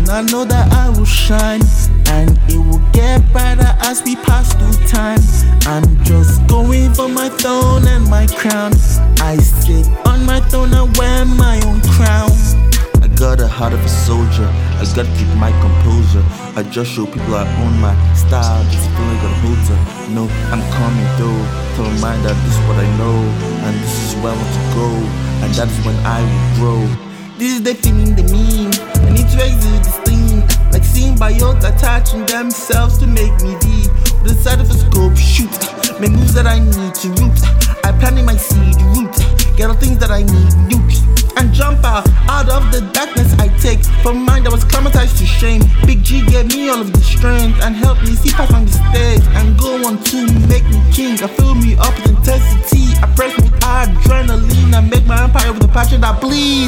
and I know that I will shine, and it will get brighter as we pass through time. I'm just going for my throne and my crown. I sit on my throne and wear my own crown. I got a heart of a soldier, I gotta keep my composure. I just show people I own my style, just feeling gonna hold her. No, I'm coming through, tell my mind that this is what I know, and this is where I want to go, and that is when I will grow. This is the feeling they mean, I need to exit this thing, like seeing biotes attaching themselves to make me be. With the side of a scope, shoot, make moves that I need to root. I planted my seed, root, get all things that I need, nukes, and jump out of the darkness I take from mind that was traumatized to shame. Big G gave me all of the strength and helped me see past my mistakes and go on to make me king. I fill me up with intensity, I press with adrenaline and make my empire with a passion that bleeds.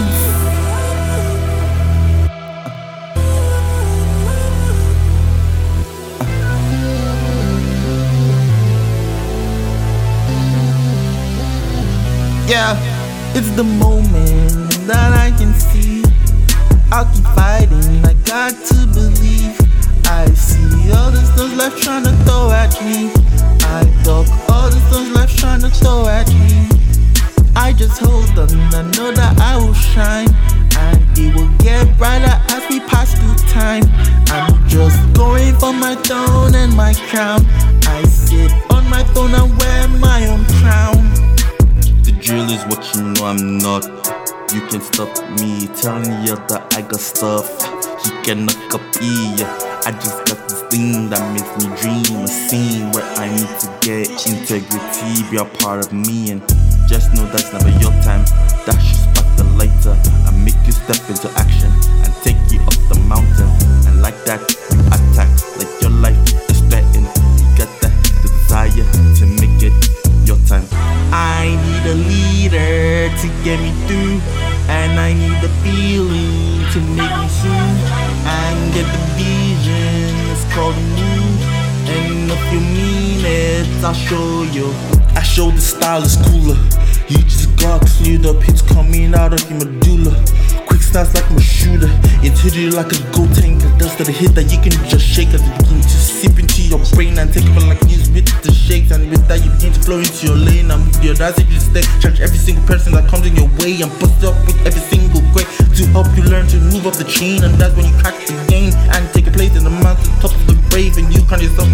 Yeah, it's the moment that I can see. I'll keep fighting, I got to believe. I see all the stones life trying to throw at me. I duck all the stones life trying to throw at me. I just hold on, I know that I will shine, and it will get brighter as we pass through time. I'm just going for my throne and my crown. I sit on my throne and wear my own crown. The drill is what you know I'm not. You can stop me telling you that I got stuff. You cannot copy. I just got this thing that makes me dream. A scene where I need to get integrity, be a part of me. And just know that's never your time. That should spark the lighter and make you step into action and take you up the mountain. And like that, you attack like your life is threatened. You got that, the desire to make it your time. I need a leader to get me through, and I need the feeling to make me soon and get the vision. It's called a move, and if you mean it, I'll show you. I show the style is cooler. You just got cleared up, hits coming out of your medulla. Quick snaps like I'm a shooter. It's hit you like a gold tanker. Dust of the hit that you can just shake as it begins to seep into your brain and take it like news with the shakes. And with that you begin to flow into your lane and move your audacity stay. Charge every single person that comes in your way and bust up with every single grade to help you learn to move up the chain. And that's when you crack the game and take a place in the mountain top of the brave. And you crown yourself